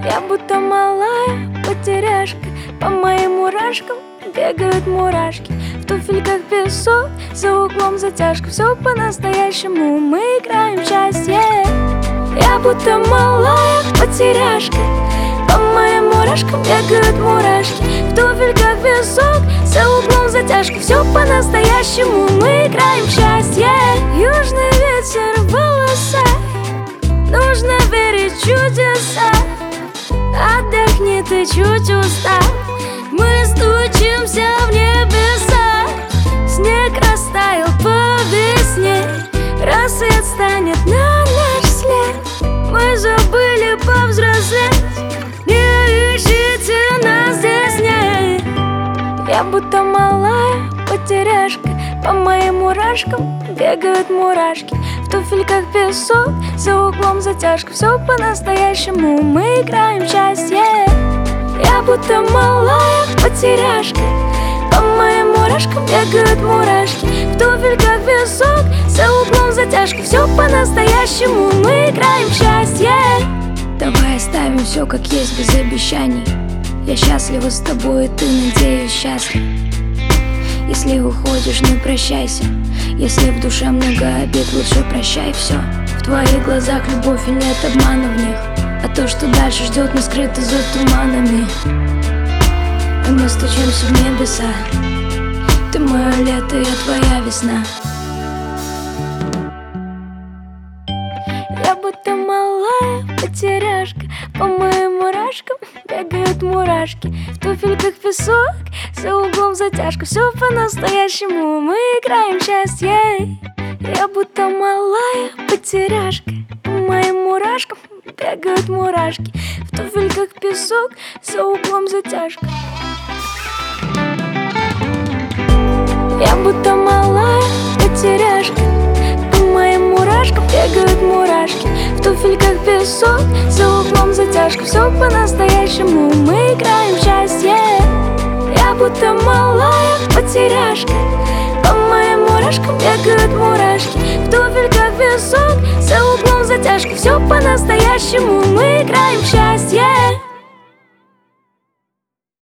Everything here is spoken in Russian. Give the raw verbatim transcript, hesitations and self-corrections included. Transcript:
Я будто малая потеряшка, по моим мурашкам бегают мурашки. В туфельках песок, за углом затяжка. Все по-настоящему, мы играем в счастье. Я будто малая потеряшка, по моим мурашкам бегают мурашки. В туфельках песок, за углом затяжка. Все по-настоящему, мы играем в счастье. Южный ветер в волосах, нужно верить в чудеса. Отдохни, ты чуть устал, мы стучимся в небеса. Снег растаял по весне, рассвет станет на наш след. Мы забыли повзрослеть, не ищите нас здесь, нет. Я будто малая потеряшка, по моим мурашкам бегают мурашки. В туфельках песок, за углом затяжка. Все по-настоящему, мы играем в счастье. Я будто малая потеряшка, по моим мурашкам бегают мурашки. В туфельках песок, за углом затяжка. Все по-настоящему, мы играем в счастье. Давай оставим все как есть, без обещаний. Я счастлива с тобой, и ты, надеюсь, счастлив. Если уходишь, не прощайся. Если в душе много обид, лучше прощай все. В твоих глазах любовь и нет обмана в них, а то, что дальше ждет, нас скрыто за туманами. И мы стучимся в небеса. Ты мое лето, я твоя весна. Я будто малая потеряшка, по моим мурашкам бегают мурашки. В туфельках песок, за углом затяжка. Все по-настоящему, мы играем в счастье. Я будто малая потеряшка, по моим мурашкам бегают мурашки. В туфельках песок, за углом затяжка. Я будто малая потеряшка, по моим мурашкам бегают мурашки. В туфельках песок, за углом затяжка. Все по-настоящему, мы играем в счастье. Я будто малая потеряшка, по моим мурашкам бегают мурашки. В туфельках песок, за углом затяжка. Все по-настоящему, мы играем в счастье.